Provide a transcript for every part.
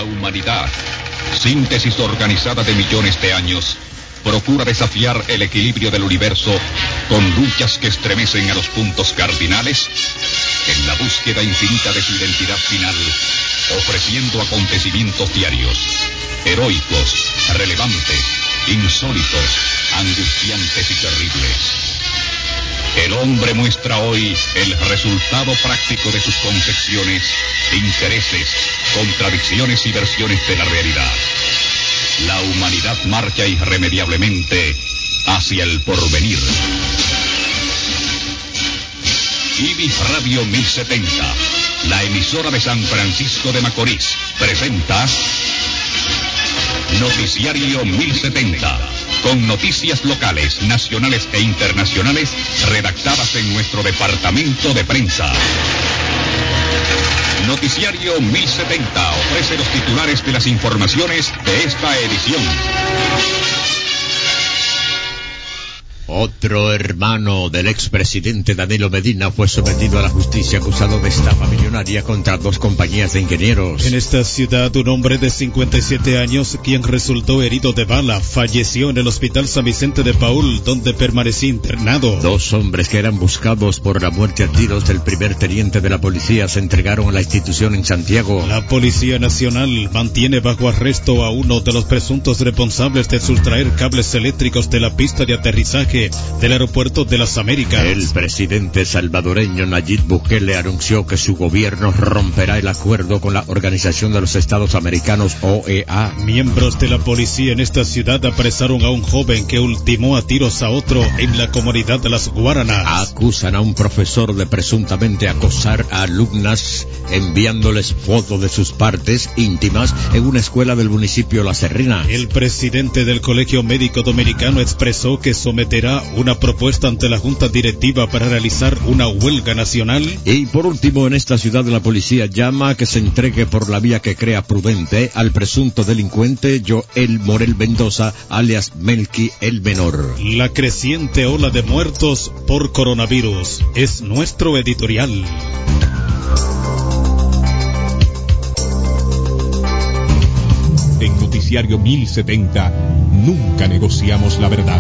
humanidad, síntesis organizada de millones de años, procura desafiar el equilibrio del universo con luchas que estremecen a los puntos cardinales en la búsqueda infinita de su identidad final, ofreciendo acontecimientos diarios, heroicos, relevantes, insólitos, angustiantes y terribles. El hombre muestra hoy el resultado práctico de sus concepciones, intereses, contradicciones y versiones de la realidad. La humanidad marcha irremediablemente hacia el porvenir. Ibis Radio 1070, la emisora de San Francisco de Macorís, presenta Noticiario 1070, con noticias locales, nacionales e internacionales redactadas en nuestro departamento de prensa. Noticiario 1070 ofrece los titulares de las informaciones de esta edición. Otro hermano del expresidente Danilo Medina fue sometido a la justicia acusado de estafa millonaria contra 2 compañías de ingenieros. En esta ciudad, un hombre de 57 años, quien resultó herido de bala, falleció en el Hospital San Vicente de Paúl, donde permanecía internado. 2 hombres que eran buscados por la muerte a tiros del primer teniente de la policía se entregaron a la institución en Santiago. La Policía Nacional mantiene bajo arresto a uno de los presuntos responsables de sustraer cables eléctricos de la pista de aterrizaje del aeropuerto de las Américas. El presidente salvadoreño Nayib Bukele anunció que su gobierno romperá el acuerdo con la Organización de los Estados Americanos, OEA. Miembros de la policía en esta ciudad apresaron a un joven que ultimó a tiros a otro en la comunidad de Las Guaranas. Acusan a un profesor de presuntamente acosar a alumnas enviándoles fotos de sus partes íntimas en una escuela del municipio La Serrina. El presidente del Colegio Médico Dominicano expresó que someterá una propuesta ante la Junta Directiva para realizar una huelga nacional. Y por último, en esta ciudad la policía llama a que se entregue por la vía que crea prudente al presunto delincuente Joel Morel Mendoza, alias Melqui el Menor. La creciente ola de muertos por coronavirus es nuestro editorial. En Noticiario 1070, nunca negociamos la verdad.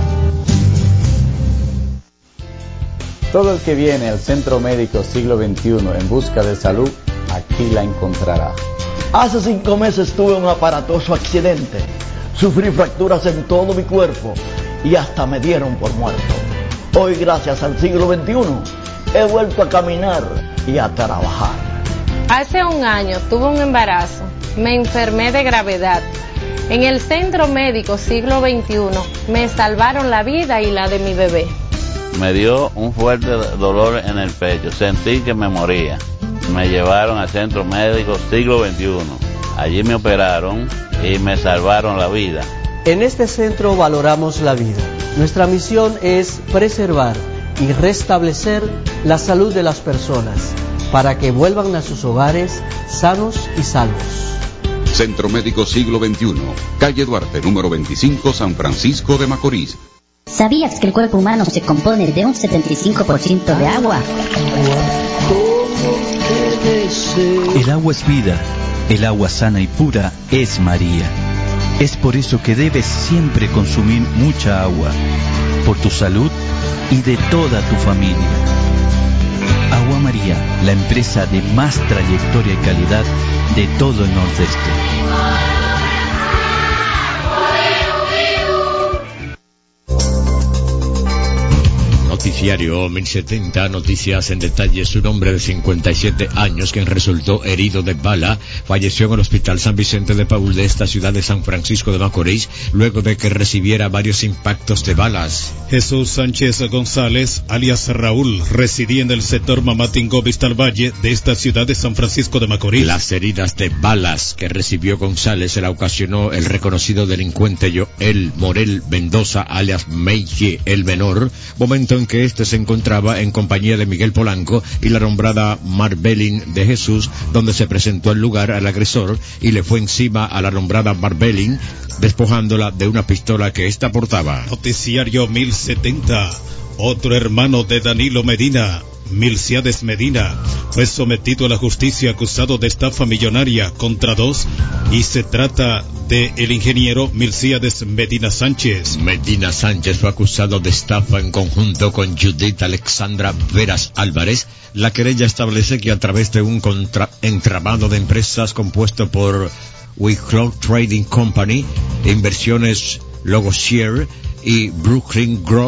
Todo el que viene al Centro Médico Siglo XXI en busca de salud, aquí la encontrará. Hace 5 meses tuve un aparatoso accidente. Sufrí fracturas en todo mi cuerpo y hasta me dieron por muerto. Hoy, gracias al Siglo XXI, he vuelto a caminar y a trabajar. Hace un año tuve un embarazo. Me enfermé de gravedad. En el Centro Médico Siglo XXI me salvaron la vida y la de mi bebé. Me dio un fuerte dolor en el pecho, sentí que me moría. Me llevaron al Centro Médico Siglo XXI. Allí me operaron y me salvaron la vida. En este centro valoramos la vida. Nuestra misión es preservar y restablecer la salud de las personas para que vuelvan a sus hogares sanos y salvos. Centro Médico Siglo XXI, calle Duarte, número 25, San Francisco de Macorís. ¿Sabías que el cuerpo humano se compone de un 75% de agua? El agua es vida. El agua sana y pura es María. Es por eso que debes siempre consumir mucha agua, por tu salud y de toda tu familia. Agua María, la empresa de más trayectoria y calidad de todo el Nordeste. Noticiario 1070, noticias en detalles. Un hombre de 57 años, quien resultó herido de bala, falleció en el Hospital San Vicente de Paúl de esta ciudad de San Francisco de Macorís, luego de que recibiera varios impactos de balas. Jesús Sánchez González, alias Raúl, residía en el sector Mamatingó Vista al Valle de esta ciudad de San Francisco de Macorís. Las heridas de balas que recibió González se la ocasionó el reconocido delincuente Joel Morel Mendoza, alias Melqui el Menor, momento en que este se encontraba en compañía de Miguel Polanco y la nombrada Marbelin de Jesús, donde se presentó al lugar al agresor y le fue encima a la nombrada Marbelin, despojándola de una pistola que ésta portaba. Noticiario 1070. Otro hermano de Danilo Medina Milciades Medina, fue sometido a la justicia acusado de estafa millonaria contra dos, y se trata de el ingeniero Milciades Medina Sánchez. Medina Sánchez fue acusado de estafa en conjunto con Judith Alexandra Veras Álvarez. La querella establece que a través de un entramado de empresas compuesto por WeCloud Trading Company, Inversiones Logoshare y Brooklyn Group,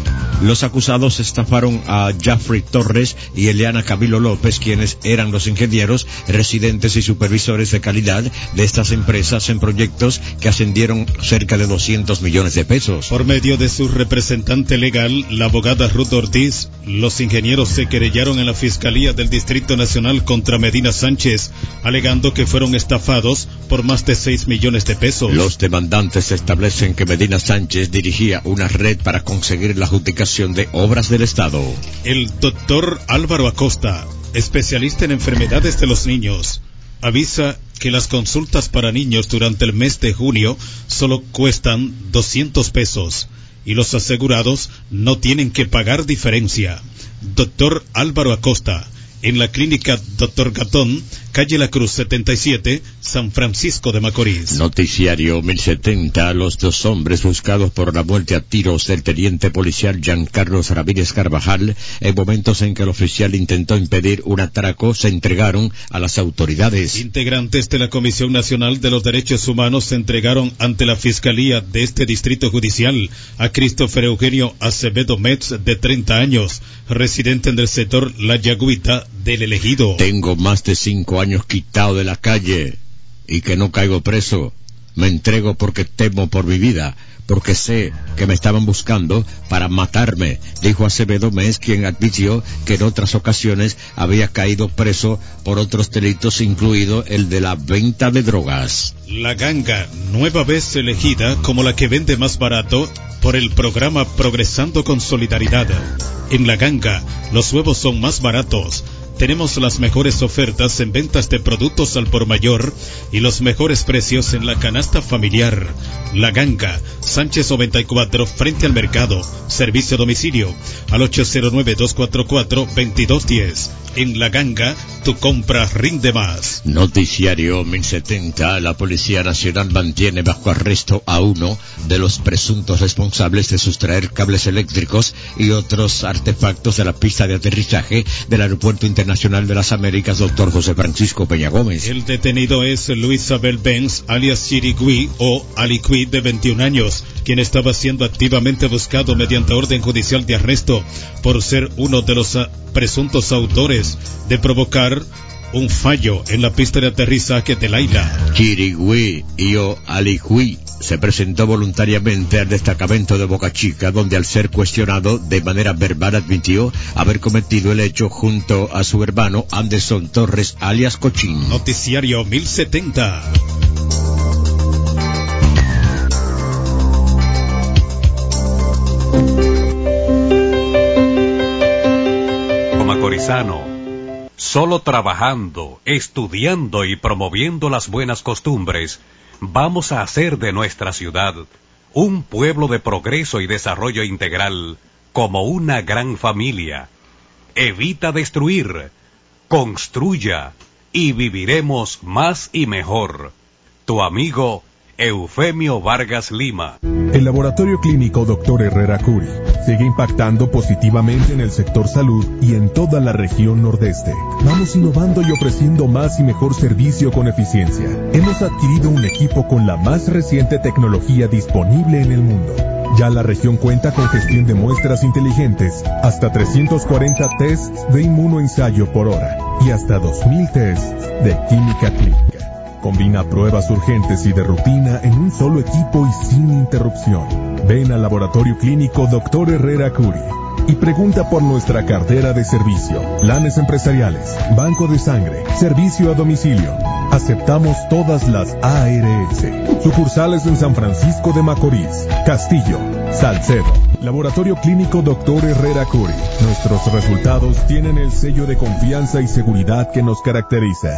los acusados estafaron a Jeffrey Torres y Eliana Camilo López, quienes eran los ingenieros, residentes y supervisores de calidad de estas empresas en proyectos que ascendieron cerca de 200 millones de pesos. Por medio de su representante legal, la abogada Ruth Ortiz, los ingenieros se querellaron en la Fiscalía del Distrito Nacional contra Medina Sánchez, alegando que fueron estafados por más de 6 millones de pesos. Los demandantes establecen que Medina Sánchez dirigía una red para conseguir la adjudicación de obras del Estado. El doctor Álvaro Acosta, especialista en enfermedades de los niños, avisa que las consultas para niños durante el mes de junio solo cuestan 200 pesos y los asegurados no tienen que pagar diferencia. Doctor Álvaro Acosta, en la clínica Dr. Gatón, calle La Cruz 77, San Francisco de Macorís. Noticiario 1070. Los dos hombres buscados por la muerte a tiros del teniente policial Giancarlos Ramírez Carvajal, en momentos en que el oficial intentó impedir un atraco, se entregaron a las autoridades. Integrantes de la Comisión Nacional de los Derechos Humanos se entregaron ante la Fiscalía de este distrito judicial a Christopher Eugenio Acevedo Metz, de 30 años, residente en el sector La Yagüita del Elegido. Tengo más de 5 años quitado de la calle y que no caigo preso. Me entrego porque temo por mi vida, porque sé que me estaban buscando para matarme, dijo Acevedo Mes, quien admitió que en otras ocasiones había caído preso por otros delitos, incluido el de la venta de drogas. La Ganga, nueva vez elegida como la que vende más barato por el programa Progresando con Solidaridad. En La Ganga, los huevos son más baratos. Tenemos las mejores ofertas en ventas de productos al por mayor y los mejores precios en la canasta familiar. La Ganga, Sánchez 94, frente al mercado. Servicio a domicilio al 809-244-2210. En La Ganga, tu compra rinde más. Noticiario 1070. La Policía Nacional mantiene bajo arresto a uno de los presuntos responsables de sustraer cables eléctricos y otros artefactos de la pista de aterrizaje del Aeropuerto Internacional de las Américas, Dr. José Francisco Peña Gómez. El detenido es Luis Abel Benz, alias Chirigüí o Alicuí, de 21 años, quien estaba siendo activamente buscado mediante orden judicial de arresto por ser uno de los presuntos autores de provocar un fallo en la pista de aterrizaje de Laila. Chirigüí y Alicuí se presentó voluntariamente al destacamento de Boca Chica, donde al ser cuestionado de manera verbal admitió haber cometido el hecho junto a su hermano Anderson Torres, alias Cochín. Noticiario 1070. Macorizano, solo trabajando, estudiando y promoviendo las buenas costumbres, vamos a hacer de nuestra ciudad un pueblo de progreso y desarrollo integral, como una gran familia. Evita destruir, construya y viviremos más y mejor. Tu amigo Eufemio Vargas Lima. El Laboratorio Clínico Dr. Herrera Curi sigue impactando positivamente en el sector salud y en toda la región nordeste. Vamos innovando y ofreciendo más y mejor servicio con eficiencia. Hemos adquirido un equipo con la más reciente tecnología disponible en el mundo. Ya la región cuenta con gestión de muestras inteligentes, hasta 340 tests de inmunoensayo por hora y hasta 2000 tests de química clínica. Combina pruebas urgentes y de rutina en un solo equipo y sin interrupción. Ven al Laboratorio Clínico Dr. Herrera Curi y pregunta por nuestra cartera de servicio, planes empresariales, banco de sangre, servicio a domicilio. Aceptamos todas las ARS. Sucursales en San Francisco de Macorís, Castillo, Salcedo. Laboratorio Clínico Dr. Herrera Curi. Nuestros resultados tienen el sello de confianza y seguridad que nos caracteriza.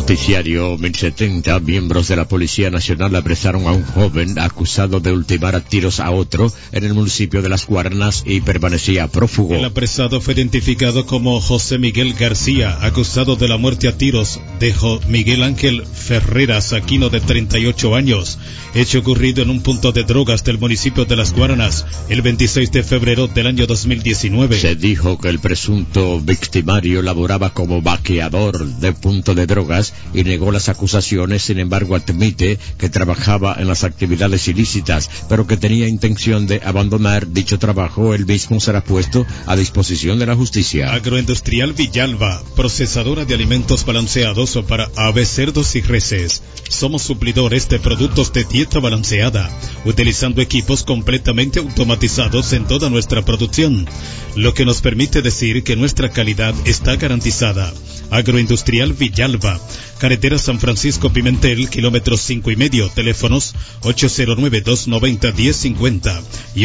Noticiario 1070. Miembros de la Policía Nacional apresaron a un joven acusado de ultimar a tiros a otro en el municipio de Las Guaranas y permanecía prófugo. El apresado fue identificado como José Miguel García, acusado de la muerte a tiros de Miguel Ángel Ferreras Aquino, de 38 años. Hecho ocurrido en un punto de drogas del municipio de Las Guaranas el 26 de febrero del año 2019. Se dijo que el presunto victimario laboraba como vaqueador de punto de drogas y negó las acusaciones. Sin embargo, admite que trabajaba en las actividades ilícitas, pero que tenía intención de abandonar dicho trabajo. Él mismo será puesto a disposición de la justicia. Agroindustrial Villalba, procesadora de alimentos balanceados para aves, cerdos y reses. Somos suplidores de productos de dieta balanceada, utilizando equipos completamente automatizados en toda nuestra producción, lo que nos permite decir que nuestra calidad está garantizada. Agroindustrial Villalba, carretera San Francisco Pimentel, kilómetros 5,5, teléfonos 809-290-1050 y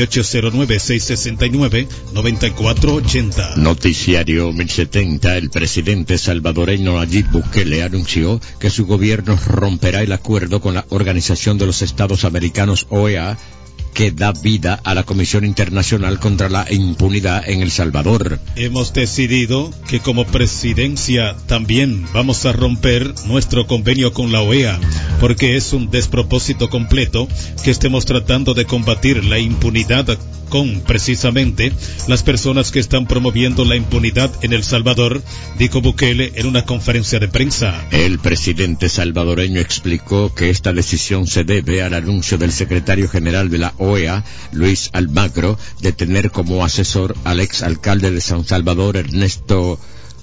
809-669-9480. Noticiario 1070. El presidente salvadoreño Nayib Bukele anunció que su gobierno romperá el acuerdo con la Organización de los Estados Americanos, OEA, que da vida a la Comisión Internacional contra la Impunidad en El Salvador. Hemos decidido que como presidencia también vamos a romper nuestro convenio con la OEA, porque es un despropósito completo que estemos tratando de combatir la impunidad con precisamente las personas que están promoviendo la impunidad en El Salvador, dijo Bukele en una conferencia de prensa. El presidente salvadoreño explicó que esta decisión se debe al anuncio del secretario general de la OEA, Luis Almagro, de tener como asesor al exalcalde de San Salvador, Ernesto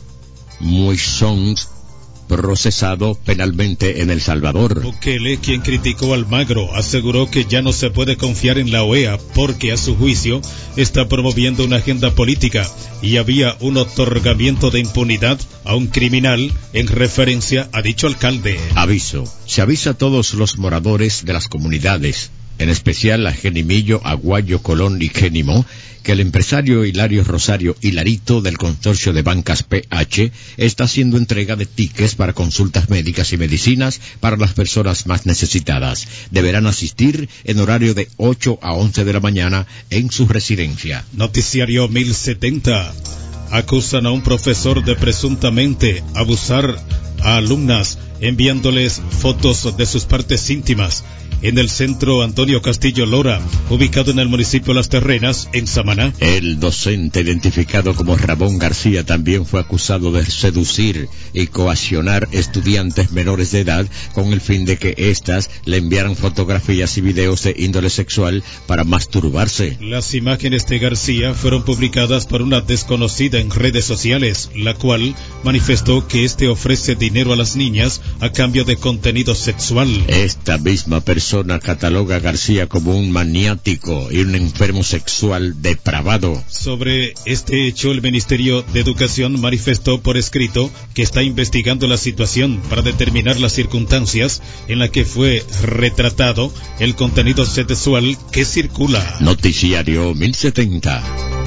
Muizón, procesado penalmente en El Salvador. Bukele, quien criticó a Almagro, aseguró que ya no se puede confiar en la OEA porque, a su juicio, está promoviendo una agenda política y había un otorgamiento de impunidad a un criminal en referencia a dicho alcalde. Aviso. Se avisa a todos los moradores de las comunidades, en especial a Genimillo, Aguayo, Colón y Génimo, que el empresario Hilario Rosario Hilarito del consorcio de bancas PH está haciendo entrega de tickets para consultas médicas y medicinas para las personas más necesitadas. Deberán asistir en horario de 8 a 11 de la mañana en su residencia. Noticiario 1070. Acusan a un profesor de presuntamente abusar a alumnas enviándoles fotos de sus partes íntimas en el centro Antonio Castillo Lora, ubicado en el municipio Las Terrenas, en Samaná. El docente, identificado como Ramón García, también fue acusado de seducir y coaccionar estudiantes menores de edad con el fin de que éstas le enviaran fotografías y videos de índole sexual para masturbarse. Las imágenes de García fueron publicadas por una desconocida en redes sociales, la cual manifestó que este ofrece dinero a las niñas a cambio de contenido sexual. Esta misma persona cataloga a García como un maniático y un enfermo sexual depravado. Sobre este hecho, el Ministerio de Educación manifestó por escrito que está investigando la situación para determinar las circunstancias en las que fue retratado el contenido sexual que circula. Noticiario 1070.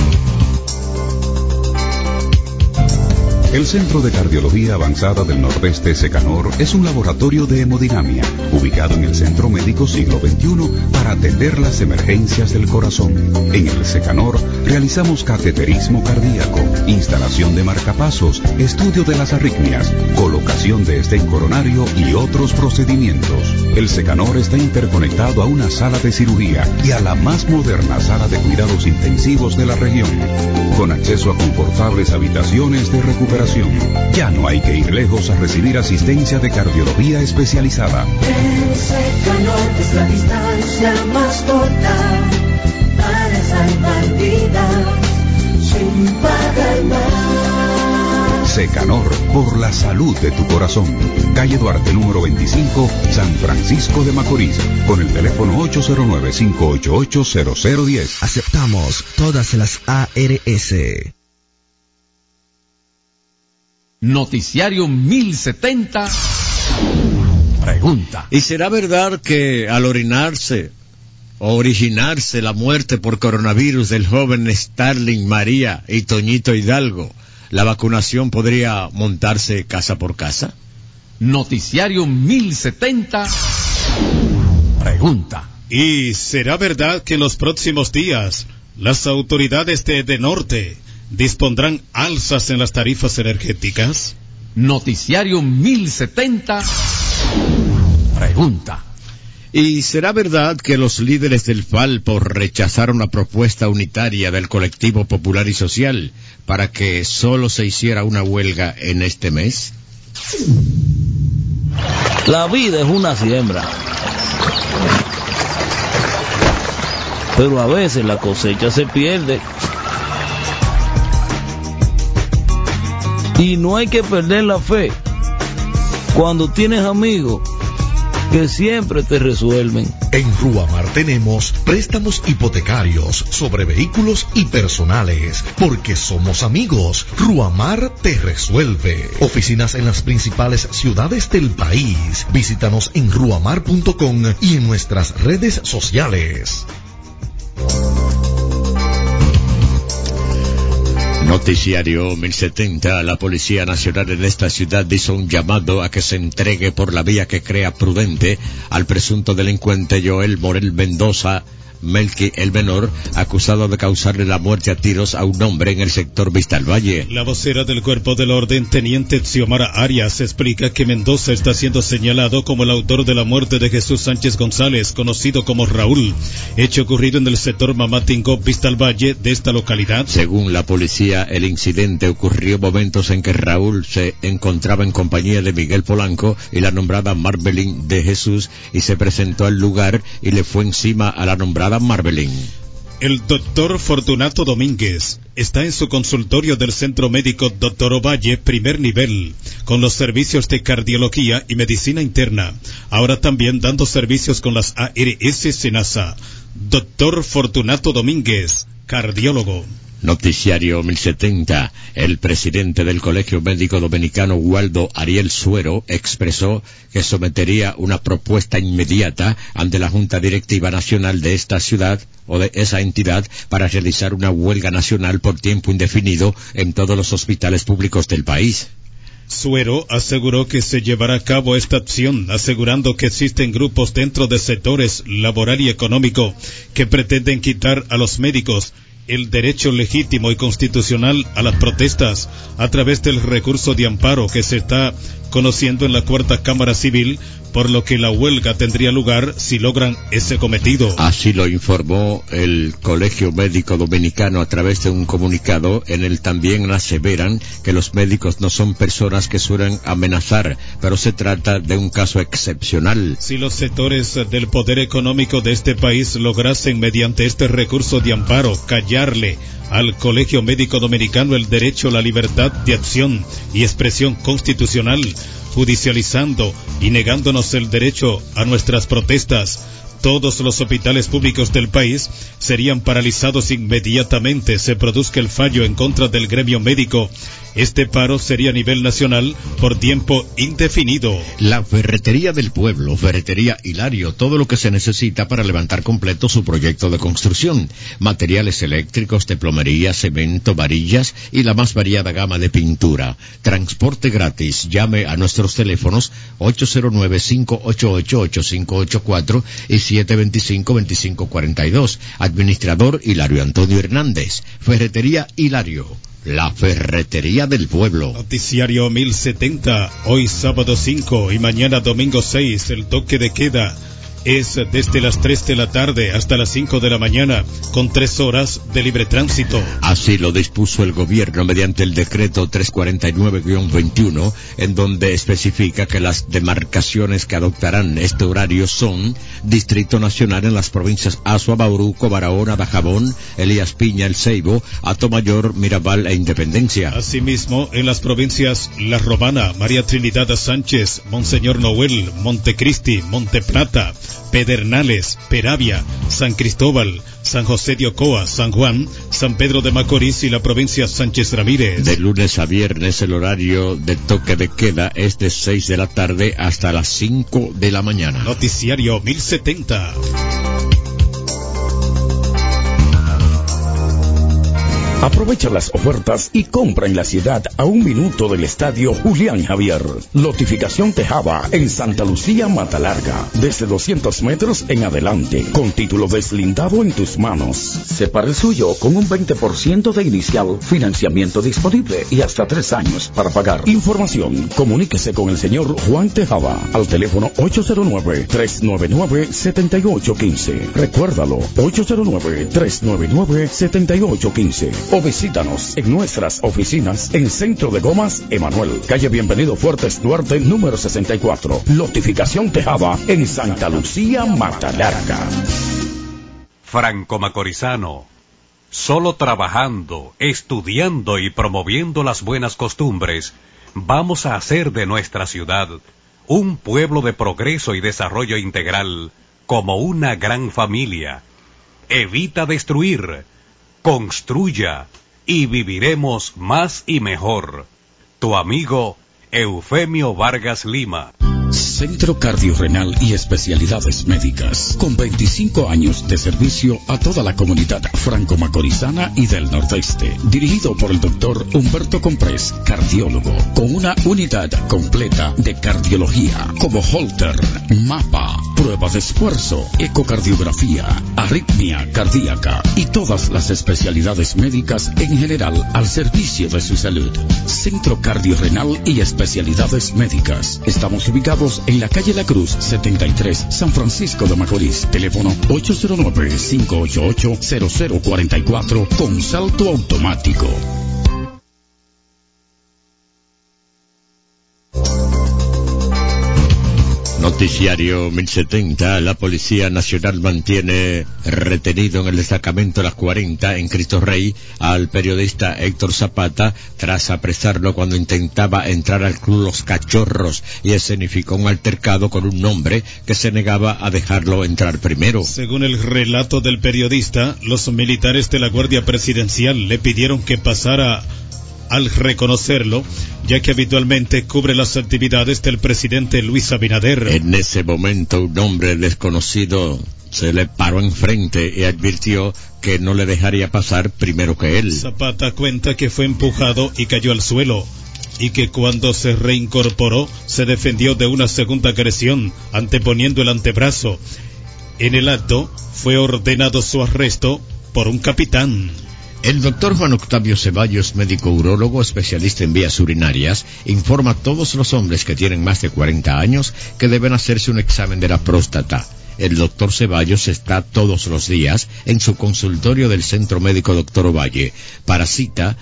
El Centro de Cardiología Avanzada del Nordeste, Secanor, es un laboratorio de hemodinamia, ubicado en el Centro Médico Siglo XXI para atender las emergencias del corazón. En el Secanor realizamos cateterismo cardíaco, instalación de marcapasos, estudio de las arritmias, colocación de stent coronario y otros procedimientos. El Secanor está interconectado a una sala de cirugía y a la más moderna sala de cuidados intensivos de la región, con acceso a confortables habitaciones de recuperación. Ya no hay que ir lejos a recibir asistencia de cardiología especializada. El Secanor es la distancia más corta para salvar vidas sin pagar más. Secanor, por la salud de tu corazón. Calle Duarte, número 25, San Francisco de Macorís, con el teléfono 809-588-0010. Aceptamos todas las ARS. Noticiario 1070 pregunta: ¿y será verdad que al orinarse o originarse la muerte por coronavirus del joven Starling María y Toñito Hidalgo, la vacunación podría montarse casa por casa? Noticiario 1070 pregunta. ¿Y será verdad que en los próximos días las autoridades de Norte dispondrán alzas en las tarifas energéticas? Noticiario 1070 pregunta. ¿Y será verdad que los líderes del Falpo rechazaron la propuesta unitaria del Colectivo Popular y Social para que solo se hiciera una huelga en este mes? La vida es una siembra, pero a veces la cosecha se pierde. Y no hay que perder la fe cuando tienes amigos que siempre te resuelven. En Ruamar tenemos préstamos hipotecarios sobre vehículos y personales, porque somos amigos. Ruamar te resuelve. Oficinas en las principales ciudades del país. Visítanos en ruamar.com y en nuestras redes sociales. Noticiario 1070. La Policía Nacional en esta ciudad hizo un llamado a que se entregue por la vía que crea prudente al presunto delincuente Joel Morel Mendoza Melqui el Menor, acusado de causarle la muerte a tiros a un hombre en el sector Vista al Valle. La vocera del Cuerpo del Orden, Teniente Xiomara Arias, explica que Mendoza está siendo señalado como el autor de la muerte de Jesús Sánchez González, conocido como Raúl, hecho ocurrido en el sector Mamatingó, Vista al Valle de esta localidad. Según la policía, el incidente ocurrió momentos en que Raúl se encontraba en compañía de Miguel Polanco y la nombrada Marbelín de Jesús, y se presentó al lugar y le fue encima a la nombrada Marbelín. El doctor Fortunato Domínguez está en su consultorio del Centro Médico Dr. Ovalle, primer nivel, con los servicios de cardiología y medicina interna. Ahora también dando servicios con las ARS Senasa. Doctor Fortunato Domínguez, cardiólogo. Noticiario 1070. El presidente del Colegio Médico Dominicano, Waldo Ariel Suero, expresó que sometería una propuesta inmediata ante la Junta Directiva Nacional de esta ciudad o de esa entidad para realizar una huelga nacional por tiempo indefinido en todos los hospitales públicos del país. Suero aseguró que se llevará a cabo esta acción, asegurando que existen grupos dentro de sectores laboral y económico que pretenden quitar a los médicos el derecho legítimo y constitucional a las protestas a través del recurso de amparo que se está conociendo en la Cuarta Cámara Civil, por lo que la huelga tendría lugar si logran ese cometido. Así lo informó el Colegio Médico Dominicano a través de un comunicado. En el también aseveran que los médicos no son personas que suelen amenazar, pero se trata de un caso excepcional. Si los sectores del poder económico de este país lograsen mediante este recurso de amparo callarle al Colegio Médico Dominicano el derecho a la libertad de acción y expresión constitucional, judicializando y negándonos el derecho a nuestras protestas, todos los hospitales públicos del país serían paralizados inmediatamente se produzca el fallo en contra del gremio médico. Este paro sería a nivel nacional por tiempo indefinido. La Ferretería del Pueblo, Ferretería Hilario, todo lo que se necesita para levantar completo su proyecto de construcción. Materiales eléctricos, de plomería, cemento, varillas y la más variada gama de pintura. Transporte gratis. Llame a nuestros teléfonos 809-588-8584 y 725-2542. Administrador Hilario Antonio Hernández. Ferretería Hilario, la ferretería del pueblo. Noticiario 1070. Hoy sábado 5 y mañana domingo 6, el toque de queda es desde las 3 de la tarde hasta las 5 de la mañana, con 3 horas de libre tránsito. Así lo dispuso el gobierno mediante el decreto 349-21, en donde especifica que las demarcaciones que adoptarán este horario son Distrito Nacional en las provincias Azua, Bauruco, Barahona, Dajabón, Elías Piña, El Ceibo, Atomayor, Mirabal e Independencia. Asimismo, en las provincias La Romana, María Trinidad Sánchez, Monseñor Noel, Montecristi, Monteplata, Pedernales, Peravia, San Cristóbal, San José de Ocoa, San Juan, San Pedro de Macorís y la provincia Sánchez Ramírez. De lunes a viernes el horario de toque de queda es de 6 de la tarde hasta las 5 de la mañana. Noticiario 1070. Aprovecha las ofertas y compra en la ciudad a 1 minuto del estadio Julián Javier. Lotificación Tejaba en Santa Lucía, Matalarga. Desde 200 metros en adelante, con título deslindado en tus manos. Separa el suyo con un 20% de inicial, financiamiento disponible y hasta 3 años para pagar. Información, comuníquese con el señor Juan Tejaba al teléfono 809-399-7815. Recuérdalo, 809-399-7815. O visítanos en nuestras oficinas en Centro de Gomas Emanuel, calle Bienvenido Fuertes Duarte, número 64. Lotificación Tejada en Santa Lucía, Matalarga. Franco Macorizano, solo trabajando, estudiando y promoviendo las buenas costumbres, vamos a hacer de nuestra ciudad un pueblo de progreso y desarrollo integral, como una gran familia. Evita destruir, construya y viviremos más y mejor. Tu amigo Eufemio Vargas Lima. Centro Cardiorrenal y Especialidades Médicas, con 25 años de servicio a toda la comunidad franco-macorizana y del Nordeste, dirigido por el doctor Humberto Comprés, cardiólogo, con una unidad completa de cardiología, como Holter, mapa, prueba de esfuerzo, ecocardiografía, arritmia cardíaca y todas las especialidades médicas en general al servicio de su salud. Centro Cardiorrenal y Especialidades Médicas. Estamos ubicados en la calle La Cruz 73, San Francisco de Macorís. Teléfono 809-588-0044 con salto automático. Noticiario 1070. La Policía Nacional mantiene retenido en el destacamento Las 40 en Cristo Rey al periodista Héctor Zapata tras apresarlo cuando intentaba entrar al club Los Cachorros y escenificó un altercado con un hombre que se negaba a dejarlo entrar primero. Según el relato del periodista, los militares de la Guardia Presidencial le pidieron que pasara al reconocerlo, ya que habitualmente cubre las actividades del presidente Luis Abinader. En ese momento un hombre desconocido se le paró enfrente y advirtió que no le dejaría pasar primero que él. Zapata cuenta que fue empujado y cayó al suelo, y que cuando se reincorporó se defendió de una segunda agresión, anteponiendo el antebrazo. En el acto fue ordenado su arresto por un capitán. El doctor Juan Octavio Ceballos, médico urólogo especialista en vías urinarias, informa a todos los hombres que tienen más de 40 años que deben hacerse un examen de la próstata. El doctor Ceballos está todos los días en su consultorio del Centro Médico Doctor Ovalle. Para cita,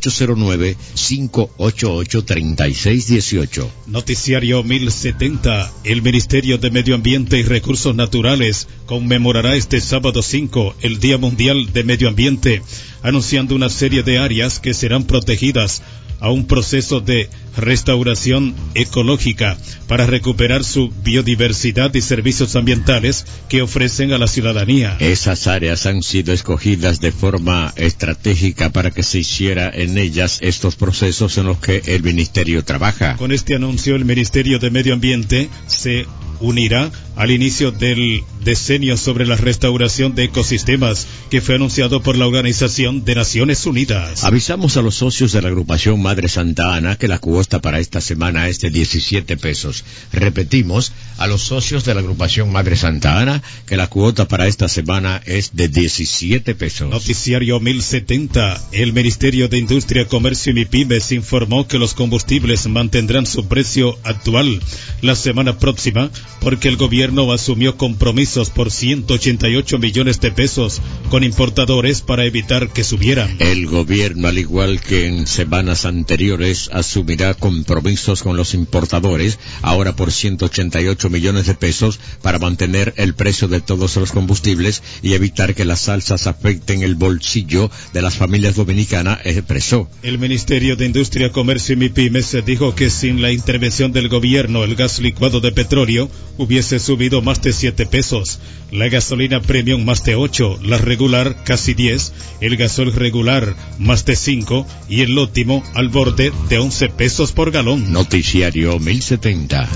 809-588-3618. Noticiario 1070. El Ministerio de Medio Ambiente y Recursos Naturales conmemorará este sábado 5 el Día Mundial de Medio Ambiente, anunciando una serie de áreas que serán protegidas a un proceso de restauración ecológica para recuperar su biodiversidad y servicios ambientales que ofrecen a la ciudadanía. Esas áreas han sido escogidas de forma estratégica para que se hiciera en ellas estos procesos en los que el Ministerio trabaja. Con este anuncio, el Ministerio de Medio Ambiente se unirá al inicio del decenio sobre la restauración de ecosistemas que fue anunciado por la Organización de Naciones Unidas. Avisamos a los socios de la agrupación Madre Santa Ana que la cuota para esta semana es de 17 pesos. Repetimos, a los socios de la agrupación Madre Santa Ana que la cuota para esta semana es de 17 pesos. Noticiario 1070. El Ministerio de Industria, Comercio y MIPYMES informó que los combustibles mantendrán su precio actual la semana próxima porque el gobierno asumió compromisos por 188 millones de pesos con importadores para evitar que subieran. El gobierno, al igual que en semanas anteriores, asumirá compromisos con los importadores, ahora por 188 millones de pesos, para mantener el precio de todos los combustibles y evitar que las alzas afecten el bolsillo de las familias dominicanas, expresó. El Ministerio de Industria, Comercio y MIPYMES dijo que sin la intervención del gobierno, el gas licuado de petróleo hubiese subido más de 7 pesos, la gasolina premium más de 8, la regular casi 10, el gasol regular más de 5 y el óptimo al borde de 11 pesos por galón. Noticiario 1070.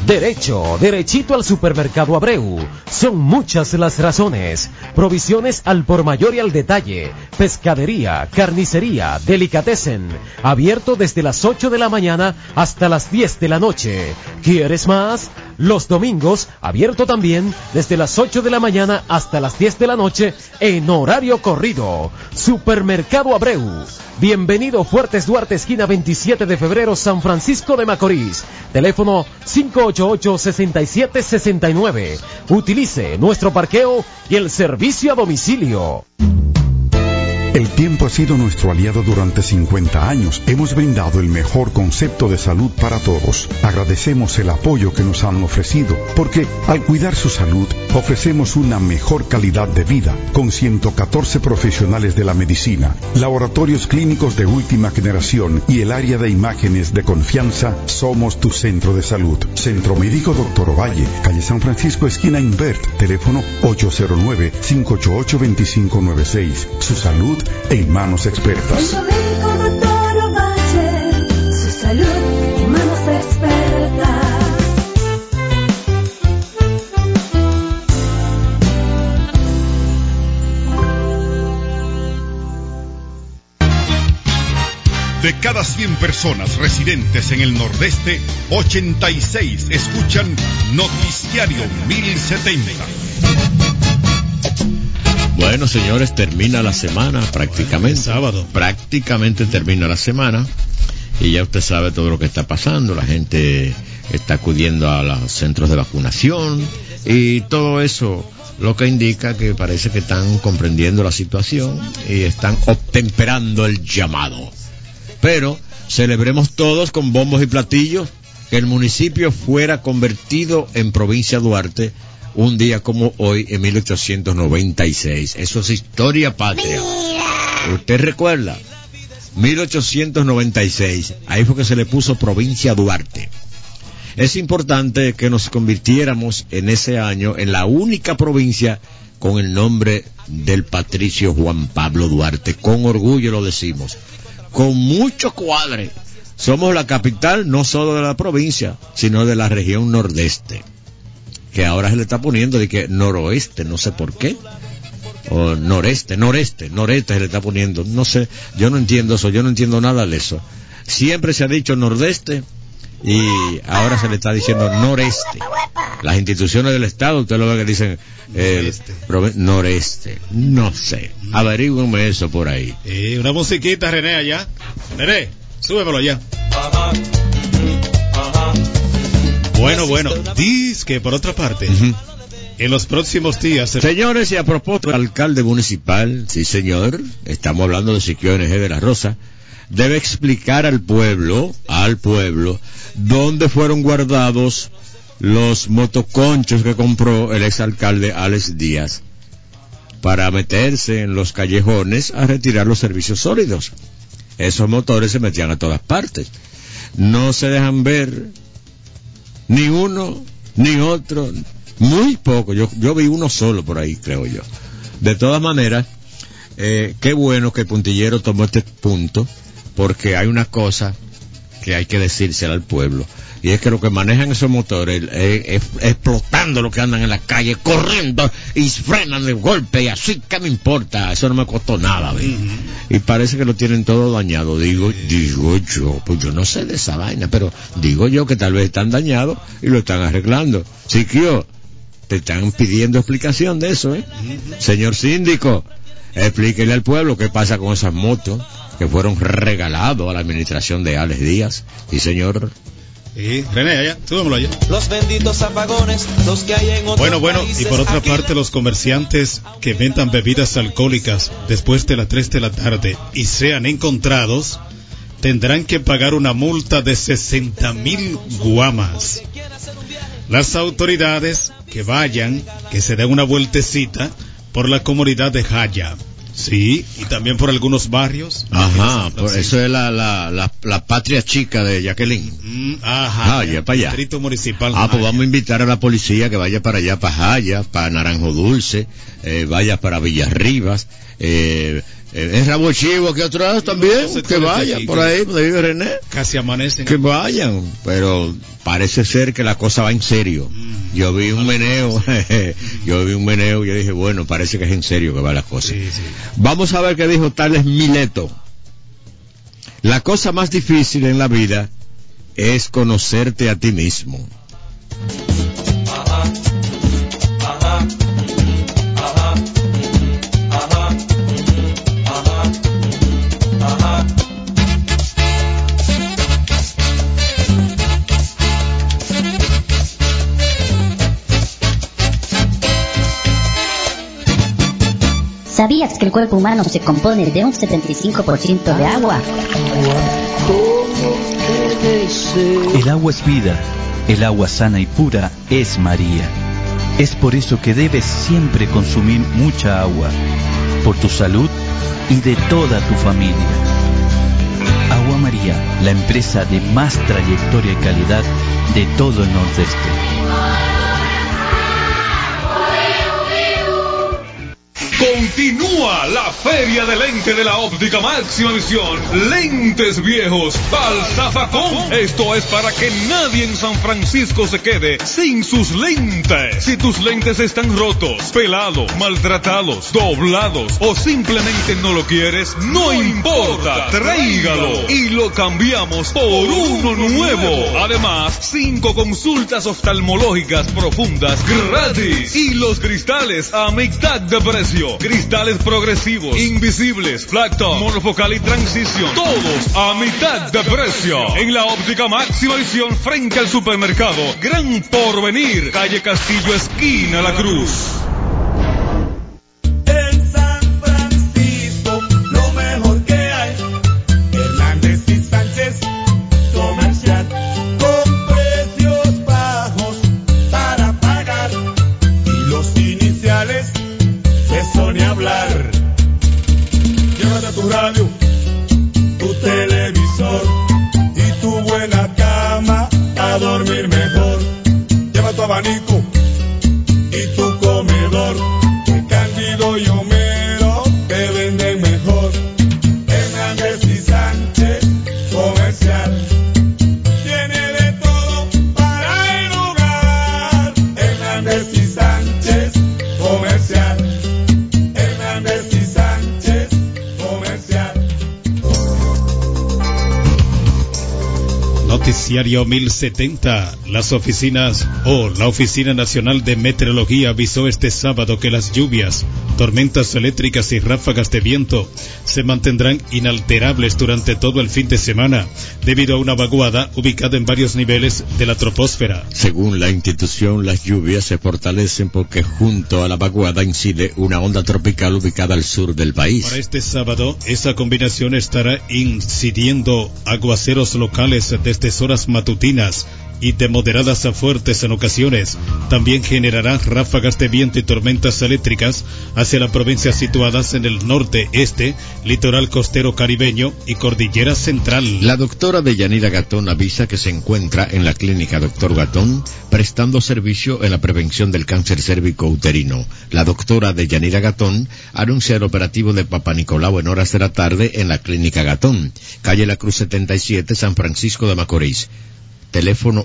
Derechito al supermercado Abreu. Son muchas las razones. Provisiones al por mayor y al detalle. Pescadería, carnicería, delicatessen. Abierto desde las 8 de la mañana hasta las 10 de la noche. ¿Quieres más? Los domingos, abierto también desde las 8 de la mañana hasta las 10 de la noche en horario corrido. Supermercado Abreu. Bienvenido Fuertes Duarte, esquina 27 de febrero, San Francisco de Macorís. Teléfono 588-6769. Utilice nuestro parqueo y el servicio a domicilio. El tiempo ha sido nuestro aliado durante 50 años. Hemos brindado el mejor concepto de salud para todos. Agradecemos el apoyo que nos han ofrecido, porque al cuidar su salud, ofrecemos una mejor calidad de vida, con 114 profesionales de la medicina, laboratorios clínicos de última generación y el área de imágenes de confianza. Somos tu centro de salud. Centro Médico Dr. Ovalle, calle San Francisco, esquina Invert, teléfono 809-588-2596. Su salud en manos expertas. Centro Médico Dr. Ovalle, su salud en manos expertas. De cada 100 personas residentes en el Nordeste, 86 escuchan Noticiario 1070. Bueno, señores, termina la semana prácticamente. Sábado. Prácticamente termina la semana. Y ya usted sabe todo lo que está pasando. La gente está acudiendo a los centros de vacunación. Y todo eso lo que indica que parece que están comprendiendo la situación y están obtemperando el llamado. Pero celebremos todos con bombos y platillos que el municipio fuera convertido en provincia Duarte un día como hoy en 1896. Eso es historia patria. ¿Usted recuerda? 1896. Ahí fue que se le puso provincia Duarte. Es importante que nos convirtiéramos en ese año en la única provincia con el nombre del patricio Juan Pablo Duarte. Con orgullo lo decimos. Con mucho cuadre. Somos la capital no solo de la provincia, sino de la región nordeste. Que ahora se le está poniendo de que noroeste, no sé por qué. O noreste se le está poniendo. No sé, yo no entiendo eso, yo no entiendo nada de eso. Siempre se ha dicho nordeste y ahora se le está diciendo noreste. Las instituciones del Estado, usted lo ve que dicen noreste. No sé, averígüenme eso por ahí. Una musiquita, René, allá. René, súbemelo allá. Bueno, dice que por otra parte, en los próximos días... Señores, y a propósito del alcalde municipal, sí señor, estamos hablando de Siquio NG de la Rosa, debe explicar al pueblo, dónde fueron guardados los motoconchos que compró el exalcalde Alex Díaz para meterse en los callejones a retirar los servicios sólidos. Esos motores se metían a todas partes. No se dejan ver ni uno, ni otro, muy poco. Yo vi uno solo por ahí, creo yo. De todas maneras, qué bueno que Puntillero tomó este punto, porque hay una cosa que hay que decírsela al pueblo, y es que los que manejan esos motores, explotando lo que andan en la calle, corriendo, y frenan de golpe, y así, ¿qué me importa? Eso no me costó nada, ¿ves? Y parece que lo tienen todo dañado. Digo yo, pues yo no sé de esa vaina, pero digo yo que tal vez están dañados y lo están arreglando. Siquio, te están pidiendo explicación de eso, Señor síndico, explíquele al pueblo qué pasa con esas motos que fueron regalados a la administración de Alex Díaz. Y señor... René, allá, súbemelo allá. Los benditos apagones, los que hay en otros Bueno, países, y por otra aquí... parte, los comerciantes que vendan bebidas alcohólicas después de las 3 de la tarde y sean encontrados, tendrán que pagar una multa de 60,000 guamas. Las autoridades que vayan, que se den una vueltecita por la comunidad de Jaya. Sí, y también por algunos barrios. Ajá, por eso es la patria chica de Jacqueline. Ajá, ya para allá. Distrito Municipal. Pues vamos a invitar a la policía que vaya para allá, para Jaya, para Naranjo Dulce, vaya para Villarribas, En Rabo Chivo, aquí atrás también, que vayan por ahí, donde vive René. Casi amanecen. Que vayan, pero parece ser que la cosa va en serio. Yo vi un meneo, yo dije, bueno, parece que es en serio que va la cosa. Sí. Vamos a ver qué dijo Tales Mileto. La cosa más difícil en la vida es conocerte a ti mismo. ¿Sabías que el cuerpo humano se compone de un 75% de agua? El agua es vida, el agua sana y pura es María. Es por eso que debes siempre consumir mucha agua, por tu salud y de toda tu familia. Agua María, la empresa de más trayectoria y calidad de todo el Nordeste. Continúa la Feria de Lente de la Óptica Máxima Visión. Lentes viejos al zafacón. Esto es para que nadie en San Francisco se quede sin sus lentes. Si tus lentes están rotos, pelados, maltratados, doblados o simplemente no lo quieres, no importa. Tráigalo y lo cambiamos por uno nuevo. Además, 5 consultas oftalmológicas profundas gratis. Y los cristales a mitad de precio. Cristales progresivos, invisibles, flat top, monofocal y transición, todos a mitad de precio. En la Óptica Máxima Visión, frente al supermercado Gran Porvenir, calle Castillo, esquina La Cruz. En San Francisco, lo mejor que hay, Hernández y Sánchez Comercial, con precios bajos para pagar y los iniciales eso ni hablar. Llévate tu radio, tu televisor y tu buena cama a dormir mejor. Lleva tu abanico y tu comedor, que Cándido y Homero te venden mejor. Hernández y Sánchez Comercial tiene de todo para el hogar. Hernández y Sánchez Comercial. Noticiario 1070. Las oficinas la Oficina Nacional de Meteorología avisó este sábado que las lluvias, tormentas eléctricas y ráfagas de viento se mantendrán inalterables durante todo el fin de semana debido a una vaguada ubicada en varios niveles de la troposfera. Según la institución, las lluvias se fortalecen porque junto a la vaguada incide una onda tropical ubicada al sur del país. Para este sábado, esa combinación estará incidiendo aguaceros locales desde horas matutinas y de moderadas a fuertes en ocasiones. También generará ráfagas de viento y tormentas eléctricas hacia las provincias situadas en el norte, este, litoral costero caribeño y cordillera central. La doctora Deyanira Gatón avisa que se encuentra en la clínica Dr. Gatón prestando servicio en la prevención del cáncer cérvico-uterino. La doctora Deyanira Gatón anuncia el operativo de Papa Nicolau en horas de la tarde en la clínica Gatón, calle La Cruz 77, San Francisco de Macorís. Teléfono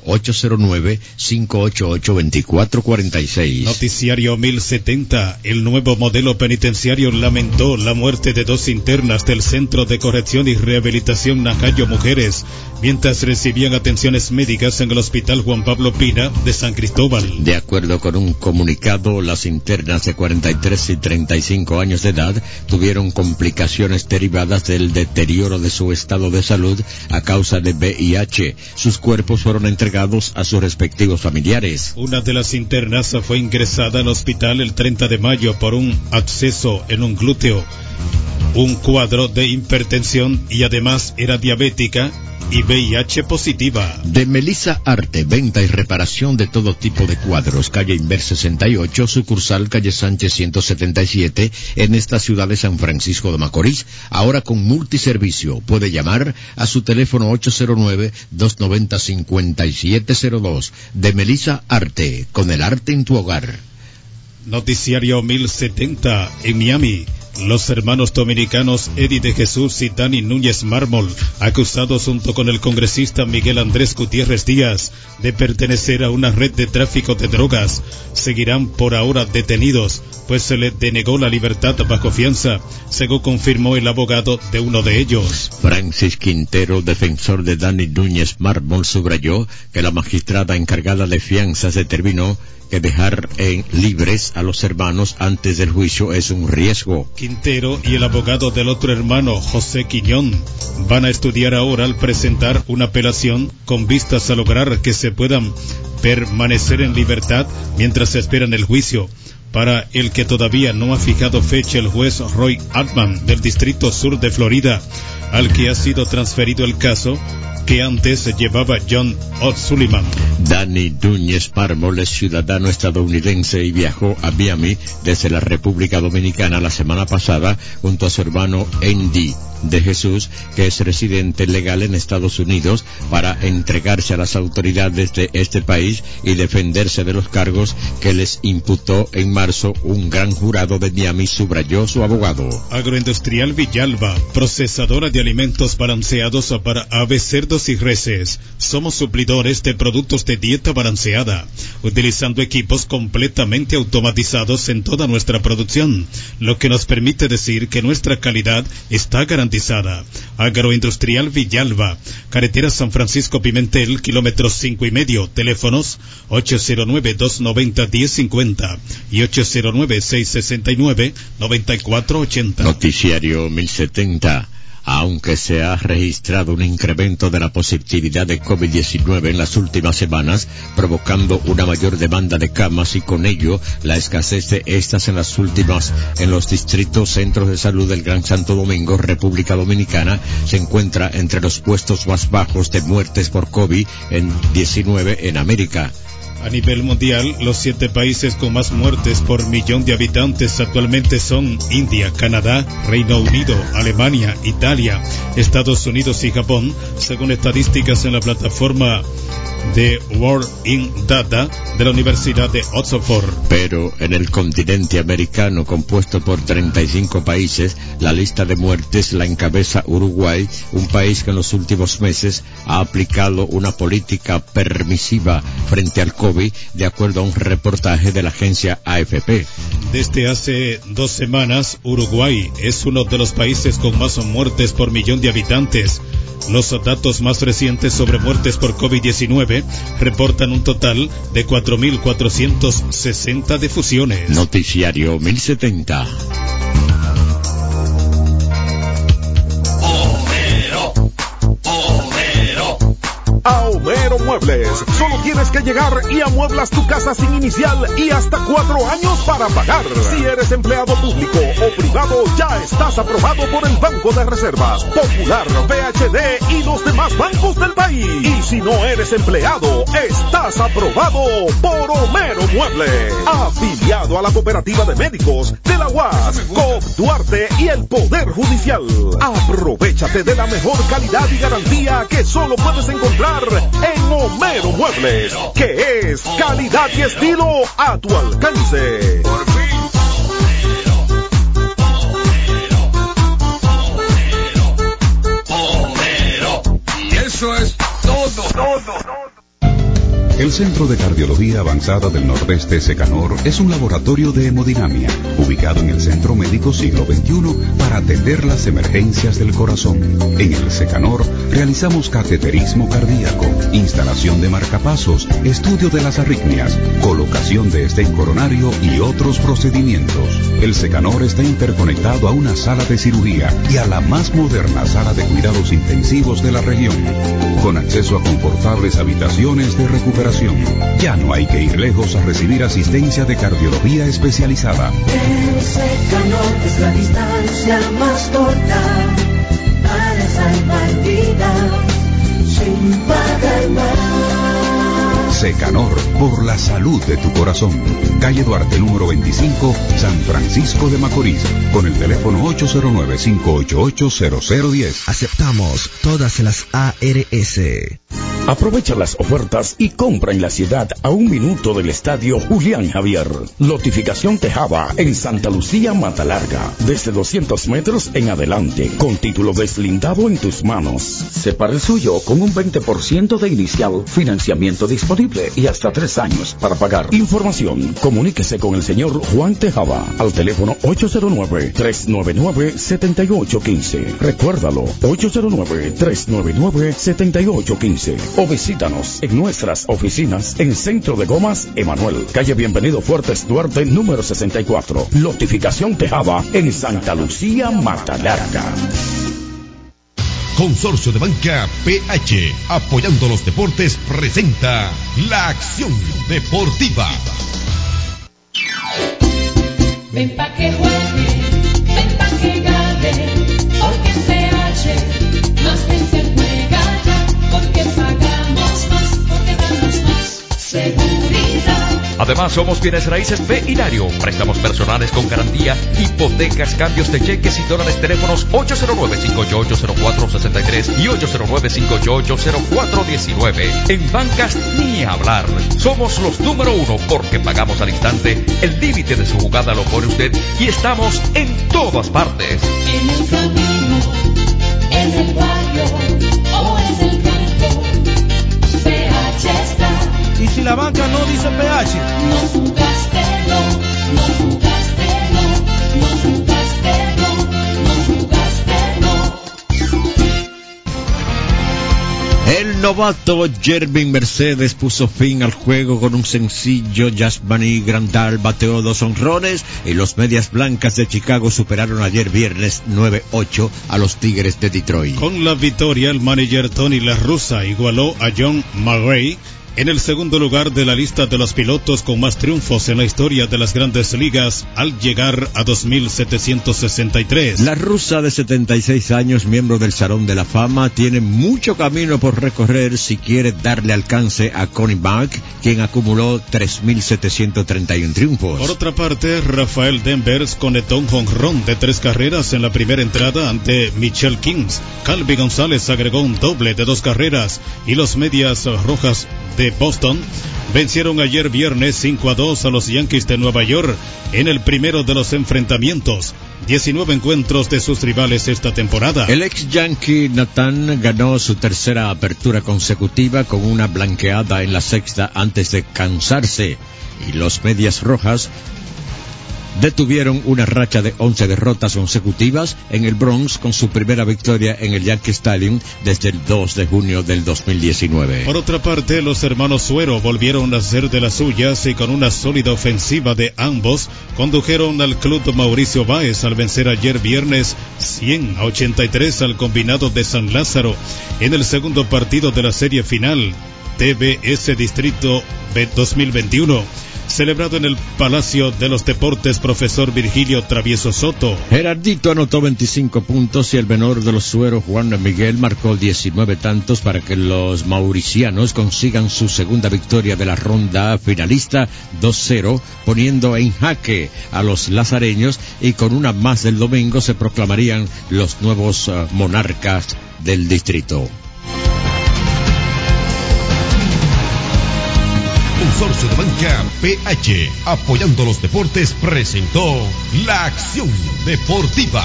809-588-2446. Noticiario 1070. El nuevo modelo penitenciario lamentó la muerte de 2 internas del Centro de Corrección y Rehabilitación Nacayo Mujeres, mientras recibían atenciones médicas en el Hospital Juan Pablo Pina de San Cristóbal. De acuerdo con un comunicado, las internas de 43 y 35 años de edad tuvieron complicaciones derivadas del deterioro de su estado de salud a causa de VIH. Sus cuerpos fueron entregados a sus respectivos familiares. Una de las internas fue ingresada al hospital el 30 de mayo por un absceso en un glúteo, un cuadro de hipertensión y además era diabética y VIH positiva. De Melissa Arte, venta y reparación de todo tipo de cuadros, calle Inver 68, sucursal calle Sánchez 177, en esta ciudad de San Francisco de Macorís, ahora con multiservicio. Puede llamar a su teléfono 809-290-5702. De Melissa Arte, con el arte en tu hogar. Noticiario 1070. En Miami, Los hermanos dominicanos Eddie de Jesús y Dani Núñez Mármol, acusados junto con el congresista Miguel Andrés Gutiérrez Díaz de pertenecer a una red de tráfico de drogas, seguirán por ahora detenidos, pues se les denegó la libertad bajo fianza, según confirmó el abogado de uno de ellos. Francis Quintero, defensor de Dani Núñez Mármol, subrayó que la magistrada encargada de fianzas determinó que dejar libres a los hermanos antes del juicio es un riesgo. Quintero y el abogado del otro hermano, José Quiñón, van a estudiar ahora al presentar una apelación con vistas a lograr que se puedan permanecer en libertad mientras esperan el juicio, para el que todavía no ha fijado fecha el juez Roy Altman del Distrito Sur de Florida, al que ha sido transferido el caso que antes llevaba John O'Sullivan. Dani Núñez Mármol es ciudadano estadounidense y viajó a Miami desde la República Dominicana la semana pasada junto a su hermano Andy de Jesús, que es residente legal en Estados Unidos, para entregarse a las autoridades de este país y defenderse de los cargos que les imputó en marzo un gran jurado de Miami, subrayó su abogado. Agroindustrial Villalba, procesadora de alimentos balanceados para aves, cerdos y reses. Somos suplidores de productos de dieta balanceada, utilizando equipos completamente automatizados en toda nuestra producción, lo que nos permite decir que nuestra calidad está garantizada. Agroindustrial Villalba, carretera San Francisco Pimentel, kilómetros 5,5, teléfonos 809-290-1050 y 809-669-9480. Noticiario 1070. Aunque se ha registrado un incremento de la positividad de COVID-19 en las últimas semanas, provocando una mayor demanda de camas y con ello la escasez de estas en los distritos centros de salud del Gran Santo Domingo, República Dominicana se encuentra entre los puestos más bajos de muertes por COVID-19 en América. A nivel mundial, los 7 países con más muertes por millón de habitantes actualmente son India, Canadá, Reino Unido, Alemania, Italia, Estados Unidos y Japón, según estadísticas en la plataforma de World in Data de la Universidad de Oxford. Pero en el continente americano, compuesto por 35 países, la lista de muertes la encabeza Uruguay, un país que en los últimos meses ha aplicado una política permisiva frente al COVID, de acuerdo a un reportaje de la agencia AFP. Desde hace 2 semanas, Uruguay es uno de los países con más muertes por millón de habitantes. Los datos más recientes sobre muertes por COVID-19 reportan un total de 4.460 defunciones. Noticiario 1070. A Homero Muebles, solo tienes que llegar y amueblas tu casa sin inicial y hasta 4 años para pagar. Si eres empleado público o privado, ya estás aprobado por el Banco de Reservas, Popular, BHD y los demás bancos del país. Y si no eres empleado, estás aprobado por Homero Muebles, afiliado a la Cooperativa de Médicos de la UAS, COP Duarte y el Poder Judicial. Aprovéchate de la mejor calidad y garantía que solo puedes encontrar en Homero Muebles, que es calidad y estilo a tu alcance. Y eso es todo. El Centro de Cardiología Avanzada del Nordeste Secanor es un laboratorio de hemodinamia ubicado en el Centro Médico Siglo XXI para atender las emergencias del corazón. En el Secanor realizamos cateterismo cardíaco, instalación de marcapasos, estudio de las arritmias, colocación de stent coronario y otros procedimientos. El Secanor está interconectado a una sala de cirugía y a la más moderna sala de cuidados intensivos de la región, con acceso a confortables habitaciones de recuperación. Ya no hay que ir lejos a recibir asistencia de cardiología especializada. El Secanor es la distancia más corta para salvar vidas sin pagar más. Secanor, por la salud de tu corazón. Calle Duarte, número 25, San Francisco de Macorís, con el teléfono 809-588-0010. Aceptamos todas las ARS. Aprovecha las ofertas y compra en la ciudad a 1 minuto del estadio Julián Javier. Lotificación Tejada en Santa Lucía, Matalarga. Desde 200 metros en adelante, con título deslindado en tus manos. Separa el suyo con un 20% de inicial, financiamiento disponible y hasta 3 años para pagar. Información, comuníquese con el señor Juan Tejada al teléfono 809-399-7815. Recuérdalo, 809-399-7815. O visítanos en nuestras oficinas en Centro de Gomas Emanuel, calle Bienvenido Fuertes Duarte, número 64. Lotificación Tejada en Santa Lucía, Matalarga. Consorcio de Banca PH, apoyando los deportes, presenta La Acción Deportiva. Ven pa' que juegue, ven pa' que gane, porque en PH más gente juega ya, porque pagamos más, porque damos más seguridad. Además, somos Bienes Raíces B Hilario, préstamos personales con garantía, hipotecas, cambios de cheques y dólares, teléfonos 809-588-0463 y 809-588-0419. En bancas, ni hablar. Somos los número 1 porque pagamos al instante. El límite de su jugada lo pone usted y estamos en todas partes. En el camino, en el barrio o en el campo, PH está. Y si la banca no dice PH, no jugaste, no jugaste, no jugaste, no jugaste, no. El novato Jervin Mercedes puso fin al juego con un sencillo. Yasmani Grandal bateó 2 honrones y los Medias Blancas de Chicago superaron ayer viernes 9-8 a los Tigres de Detroit. Con la victoria, el manager Tony La Russa igualó a John Murray en el segundo lugar de la lista de los pilotos con más triunfos en la historia de las Grandes Ligas, al llegar a 2.763. La rusa de 76 años, miembro del Salón de la Fama, tiene mucho camino por recorrer si quiere darle alcance a Connie Mack, quien acumuló 3.731 triunfos. Por otra parte, Rafael Devers conectó un jonrón de 3 carreras en la primera entrada ante Michelle Kings. Calvi González agregó un doble de 2 carreras y los Medias Rojas de Boston vencieron ayer viernes 5-2 a los Yankees de Nueva York en el primero de los enfrentamientos. 19 encuentros de sus rivales esta temporada. El ex Yankee Nathan ganó su tercera apertura consecutiva con una blanqueada en la sexta antes de cansarse, y los Medias Rojas detuvieron una racha de 11 derrotas consecutivas en el Bronx con su primera victoria en el Yankee Stadium desde el 2 de junio del 2019. Por otra parte, los hermanos Suero volvieron a hacer de las suyas y con una sólida ofensiva de ambos condujeron al club Mauricio Báez al vencer ayer viernes 100-83 al combinado de San Lázaro en el segundo partido de la serie final TBS Distrito 2021. Celebrado en el Palacio de los Deportes Profesor Virgilio Travieso Soto. Gerardito anotó 25 puntos y el menor de los Sueros, Juan Miguel, marcó 19 tantos para que los mauricianos consigan su segunda victoria de la ronda finalista 2-0, poniendo en jaque a los lazareños, y con una más del domingo se proclamarían los nuevos monarcas del distrito. Consorcio de Banca PH, apoyando los deportes, presentó La Acción Deportiva.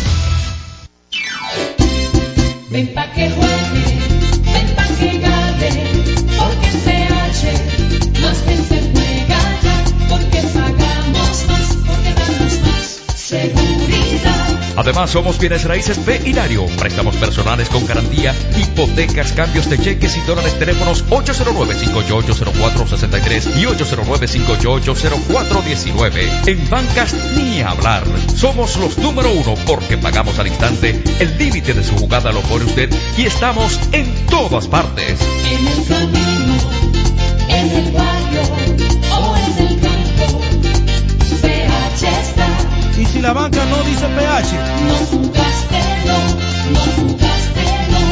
Ven pa' que juegue, ven pa' que gane, porque en PH más gente juega ya, porque pagamos más, porque damos más seguridad. Además, somos Bienes Raíces B Hilario, préstamos personales con garantía, hipotecas, cambios de cheques y dólares, teléfonos 809-588-0463 y 809-588-0419. En bancas, ni hablar. Somos los número 1 porque pagamos al instante. El límite de su jugada lo pone usted y estamos en todas partes. En el camino, en el barrio o en el campo, PH está. Y si la banca no dice PH, no jugaste, no jugaste, no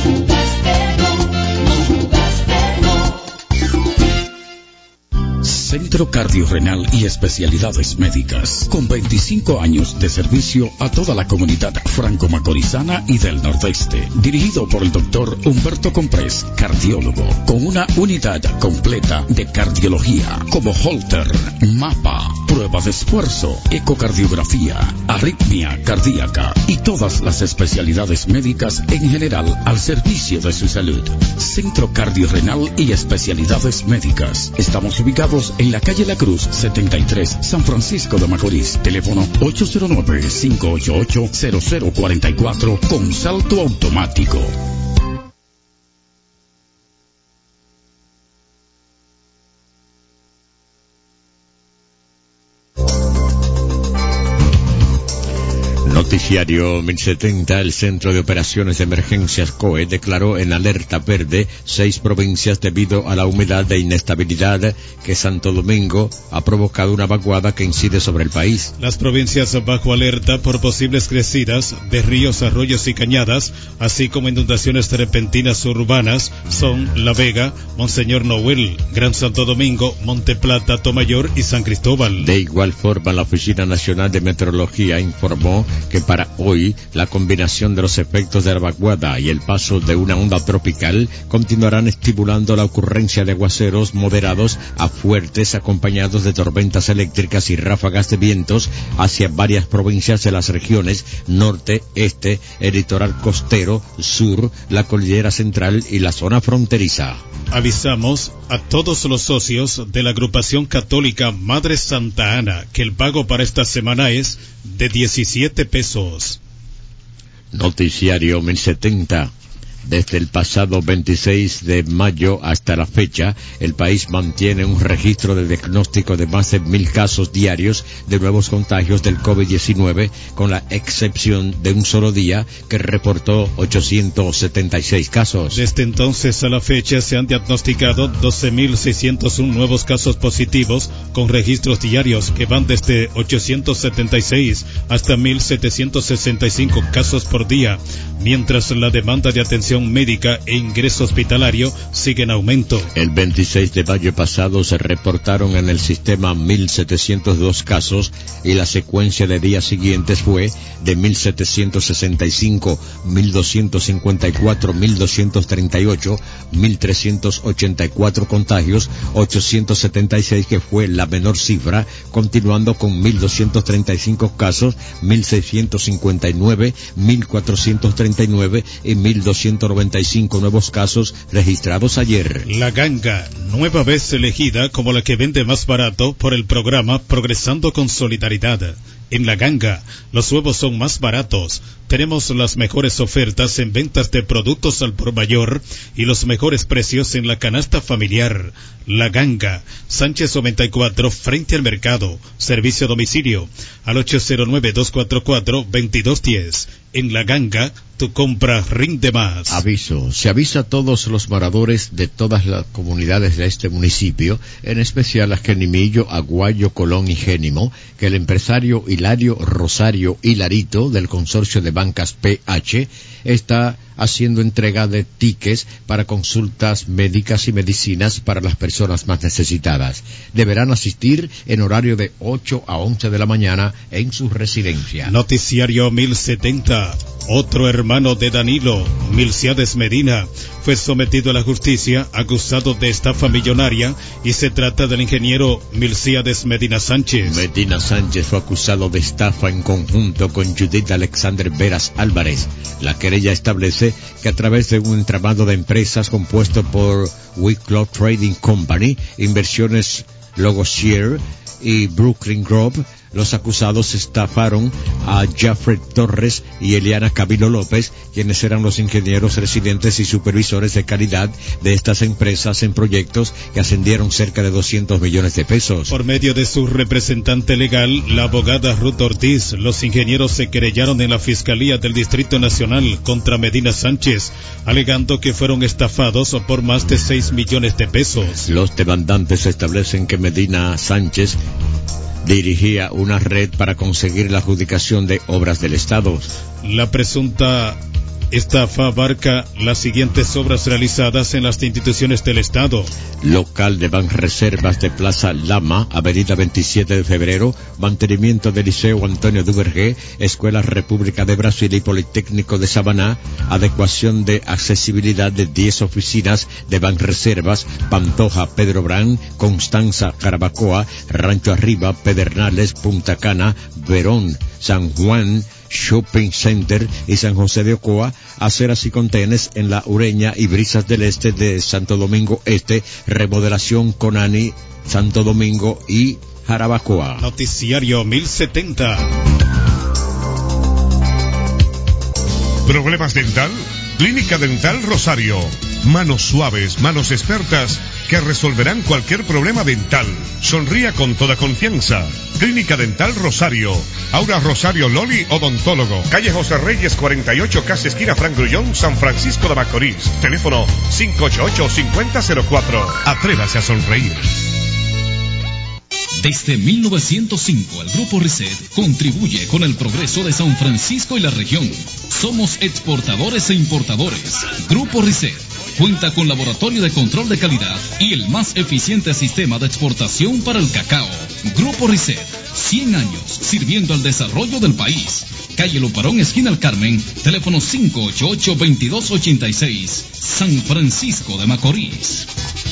jugaste, no jugaste, no. Centro Cardiorrenal y Especialidades Médicas, con 25 años de servicio a toda la comunidad franco-macorizana y del Nordeste, dirigido por el doctor Humberto Comprés, cardiólogo, con una unidad completa de cardiología, como Holter, mapa, prueba de esfuerzo, ecocardiografía, arritmia cardíaca y todas las especialidades médicas en general al servicio de su salud. Centro Cardiorrenal y Especialidades Médicas. Estamos ubicados en la calle La Cruz 73, San Francisco de Macorís. Teléfono 809-588-0044 con salto automático. Noticiario 1070, el Centro de Operaciones de Emergencias COE declaró en alerta verde 6 provincias debido a la humedad e inestabilidad que Santo Domingo ha provocado una vaguada que incide sobre el país. Las provincias bajo alerta por posibles crecidas de ríos, arroyos y cañadas, así como inundaciones repentinas urbanas, son La Vega, Monseñor Noel, Gran Santo Domingo, Monte Plata, Tomayor y San Cristóbal. De igual forma, la Oficina Nacional de Meteorología informó que para hoy la combinación de los efectos de la vaguada y el paso de una onda tropical continuarán estimulando la ocurrencia de aguaceros moderados a fuertes acompañados de tormentas eléctricas y ráfagas de vientos hacia varias provincias de las regiones norte, este, el litoral costero, sur, la cordillera central y la zona fronteriza. Avisamos a todos los socios de la agrupación católica Madre Santa Ana que el pago para esta semana es de 17 pesos. Noticiario 1070. Desde el pasado 26 de mayo hasta la fecha, el país mantiene un registro de diagnóstico de más de 1,000 casos diarios de nuevos contagios del COVID-19, con la excepción de un solo día que reportó 876 casos. Desde entonces a la fecha se han diagnosticado 12.601 nuevos casos positivos, con registros diarios que van desde 876 hasta 1.765 casos por día, mientras la demanda de atención médica e ingreso hospitalario sigue en aumento. El 26 de mayo pasado se reportaron en el sistema 1.702 casos y la secuencia de días siguientes fue de 1.765, 1.254, 1.238, 1.384 contagios, 876 que fue la menor cifra, continuando con 1.235 casos, 1.659, 1.439 y 1.295 nuevos casos registrados ayer. La Ganga, nueva vez elegida como la que vende más barato por el programa Progresando con Solidaridad. En La Ganga, los huevos son más baratos. Tenemos las mejores ofertas en ventas de productos al por mayor y los mejores precios en la canasta familiar. La Ganga, Sánchez 94, frente al mercado. Servicio a domicilio al 809-244-2210. En La Ganga, tu compra rinde más. Aviso, se avisa a todos los moradores de todas las comunidades de este municipio, en especial a Genimillo, Aguayo, Colón y Génimo, que el empresario Hilario Rosario Hilarito del consorcio de bancas PH está haciendo entrega de tickets para consultas médicas y medicinas para las personas más necesitadas. Deberán asistir en horario de 8 a 11 de la mañana en su residencia. Noticiario 1070. Otro hermano de Danilo, Milciades Medina, fue sometido a la justicia acusado de estafa millonaria, y se trata del ingeniero Milciades Medina Sánchez. Medina Sánchez fue acusado de estafa en conjunto con Judith Alexander Veras Álvarez. La querella establece que a través de un entramado de empresas compuesto por Wicklow Trading Company, Inversiones Logoshare y Brooklyn Grove, los acusados estafaron a Jeffrey Torres y Eliana Cabilo López, quienes eran los ingenieros residentes y supervisores de calidad de estas empresas en proyectos que ascendieron cerca de 200 millones de pesos. Por medio de su representante legal, la abogada Ruth Ortiz, los ingenieros se querellaron en la Fiscalía del Distrito Nacional contra Medina Sánchez, alegando que fueron estafados por más de 6 millones de pesos. Los demandantes establecen que Medina Sánchez dirigía una red para conseguir la adjudicación de obras del Estado. La presunta Esta FA abarca las siguientes obras realizadas en las instituciones del Estado. Local de Banreservas de Plaza Lama, Avenida 27 de Febrero, mantenimiento del Liceo Antonio Duvergé, Escuela República de Brasil y Politécnico de Samaná, adecuación de accesibilidad de 10 oficinas de Banreservas, Pantoja, Pedro Brán, Constanza, Carabacoa, Rancho Arriba, Pedernales, Punta Cana, Verón, San Juan, Shopping Center y San José de Ocoa, aceras y contenes en La Ureña y Brisas del Este de Santo Domingo Este, remodelación Conani, Santo Domingo y Jarabacoa. Noticiario 1070. ¿Problemas dental? Clínica Dental Rosario. Manos suaves, manos expertas que resolverán cualquier problema dental. Sonría con toda confianza. Clínica Dental Rosario. Aura Rosario Loli Odontólogo. Calle José Reyes 48, casi esquina Frank Grullón, San Francisco de Macorís. Teléfono 588-5004. Atrévase a sonreír. Desde 1905, el Grupo Reset contribuye con el progreso de San Francisco y la región. Somos exportadores e importadores. Grupo Reset cuenta con laboratorio de control de calidad y el más eficiente sistema de exportación para el cacao. Grupo Reset, 100 años sirviendo al desarrollo del país. Calle Luparón, esquina El Carmen, teléfono 588-2286, San Francisco de Macorís.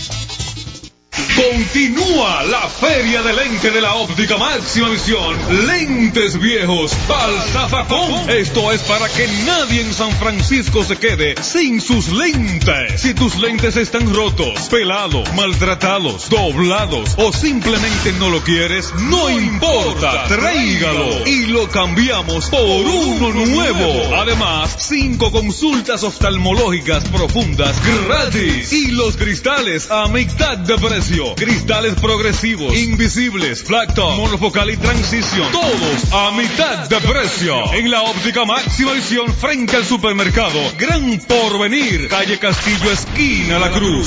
Continúa la Feria del Lente de la Óptica Máxima Visión. Lentes viejos al zafacón. Esto es para que nadie en San Francisco se quede sin sus lentes. Si tus lentes están rotos, pelados, maltratados, doblados o simplemente no lo quieres, no importa. Tráigalo y lo cambiamos por uno nuevo. Además, 5 consultas oftalmológicas profundas gratis. Y los cristales a mitad de precio. Cristales progresivos, invisibles, flat top, monofocal y transición, todos a mitad de precio. En la Óptica Máxima Visión, frente al supermercado Gran Porvenir, calle Castillo, esquina La Cruz.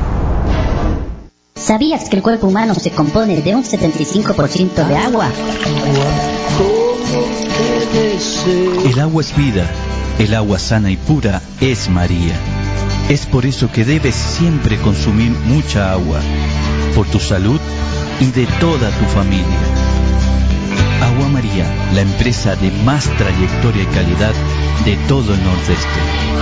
¿Sabías que el cuerpo humano se compone de un 75% de agua? El agua es vida, el agua sana y pura es María. Es por eso que debes siempre consumir mucha agua, por tu salud y de toda tu familia. Agua María, la empresa de más trayectoria y calidad de todo el Nordeste.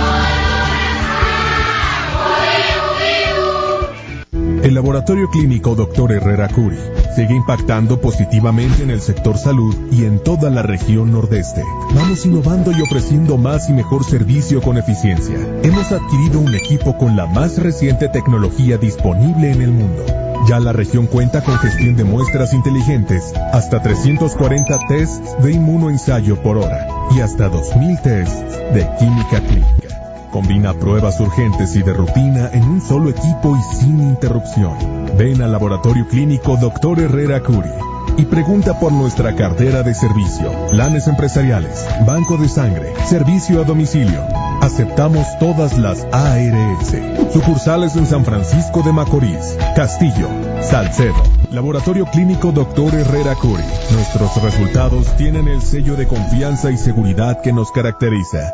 El laboratorio clínico Dr. Herrera Curi sigue impactando positivamente en el sector salud y en toda la región Nordeste. Vamos innovando y ofreciendo más y mejor servicio con eficiencia. Hemos adquirido un equipo con la más reciente tecnología disponible en el mundo. Ya la región cuenta con gestión de muestras inteligentes, hasta 340 tests de inmunoensayo por hora y hasta 2000 tests de química clínica. Combina pruebas urgentes y de rutina en un solo equipo y sin interrupción. Ven al laboratorio clínico Dr. Herrera Curi y pregunta por nuestra cartera de servicio, planes empresariales, banco de sangre, servicio a domicilio. Aceptamos todas las ARS. Sucursales en San Francisco de Macorís, Castillo, Salcedo. Laboratorio Clínico Dr. Herrera Curi. Nuestros resultados tienen el sello de confianza y seguridad que nos caracteriza.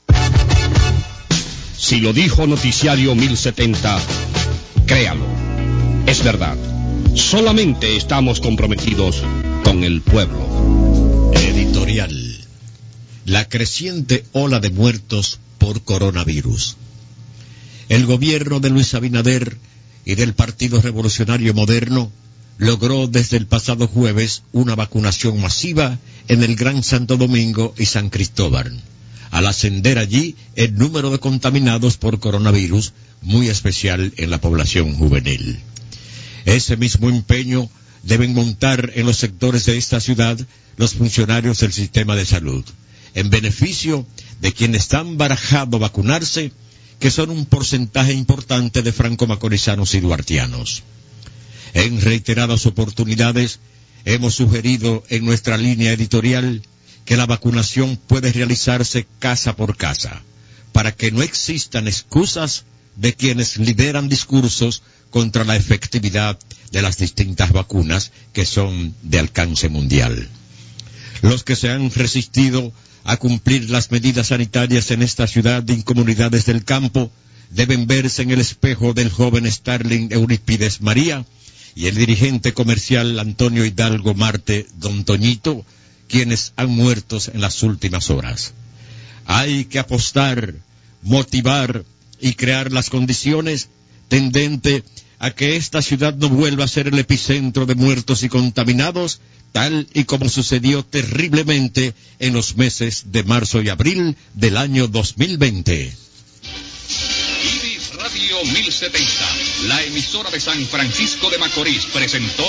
Si lo dijo Noticiario 1070, créalo. Es verdad. Solamente estamos comprometidos con el pueblo. Editorial. La creciente ola de muertos por coronavirus. El gobierno de Luis Abinader y del Partido Revolucionario Moderno logró desde el pasado jueves una vacunación masiva en el Gran Santo Domingo y San Cristóbal, al ascender allí el número de contaminados por coronavirus, muy especial en la población juvenil. Ese mismo empeño deben montar en los sectores de esta ciudad los funcionarios del sistema de salud, en beneficio de quienes están barajando vacunarse, que son un porcentaje importante de franco-macorizanos y duartianos. En reiteradas oportunidades hemos sugerido en nuestra línea editorial que la vacunación puede realizarse casa por casa, para que no existan excusas de quienes lideran discursos contra la efectividad de las distintas vacunas que son de alcance mundial. Los que se han resistido a cumplir las medidas sanitarias en esta ciudad y en comunidades del campo deben verse en el espejo del joven Starling Eurípides María y el dirigente comercial Antonio Hidalgo Marte, Don Toñito, quienes han muerto en las últimas horas. Hay que apostar, motivar y crear las condiciones tendente a que esta ciudad no vuelva a ser el epicentro de muertos y contaminados, tal y como sucedió terriblemente en los meses de marzo y abril del año 2020. Ibis Radio 1070, la emisora de San Francisco de Macorís, presentó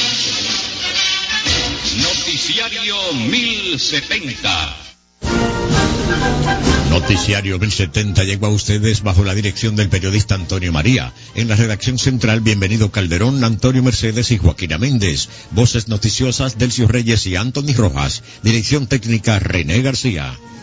Noticiario 1070. Noticiario 1070 llegó a ustedes bajo la dirección del periodista Antonio María. En la redacción central, Bienvenido Calderón, Antonio Mercedes y Joaquina Méndez. Voces noticiosas, Delcio Reyes y Anthony Rojas. Dirección técnica, René García.